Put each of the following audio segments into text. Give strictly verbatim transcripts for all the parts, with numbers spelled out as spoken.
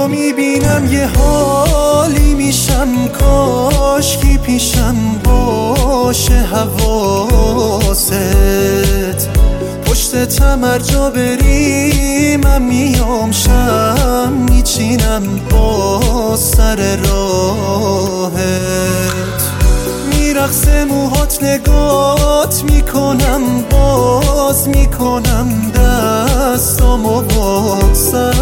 میبینم یه حالی میشم، کاشکی پیشم باشه حواست. پشت هر جا بری من میام، شم میچینم با سر راهت. میرقصه موهات نگات میکنم، باز میکنم دستامو واسد.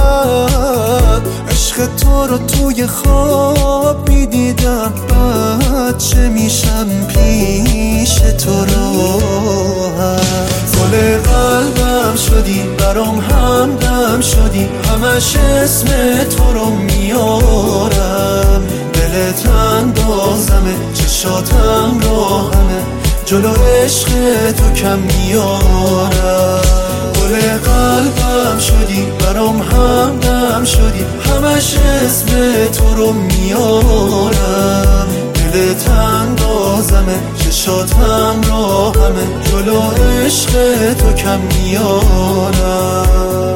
عشق تو رو توی خواب میدیدم، بچه میشم پیش تو راحت. گل قلبم شدی، برام همدم شدی، همش اسم تو رو میارم. دلت اندازمه، چشاتم راهمه، جلو عشق تو کم میارم. گل قلبم شدی، برام همدم شدی، همش اسم تو رو میارم. دلت اندازمه، چشاتم راهمه، جلو عشق تو کم میارم.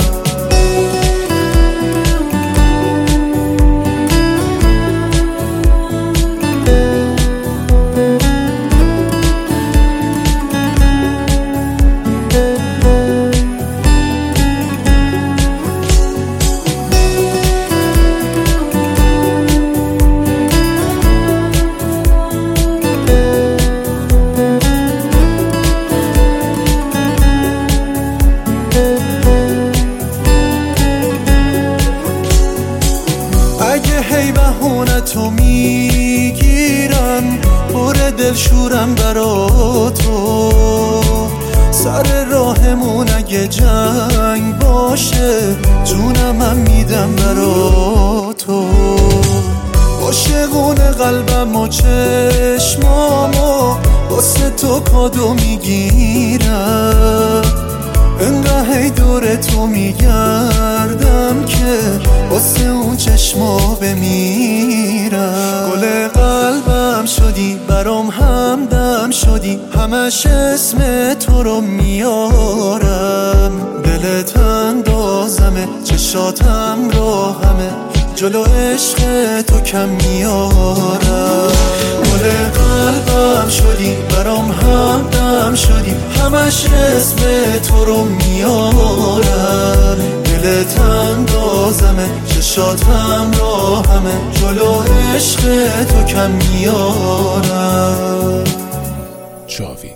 اگه هی بهونتو میگیرن، پر دل شورم برا تو. سر راهمون اگه جنگ باشه، جونمم میدم برا تو. عاشقون قلبم و چشمامو واسه تو کادو میگیرم. انقدر هی دور تو میگردم که واسه اون چشما بمیرم. گل قلبم شدی، برام همدم شدی، همش اسم تو رو میارم. دلت اندازمه، چشاتم راهمه، جلو عشق تو کم میارم. گل قلبم شدی، برام همدم شدی، همش اسم تو رو میارم. دلت اندازمه، چشاتم راهمه، جلو عشق تو کم میارم. جاوید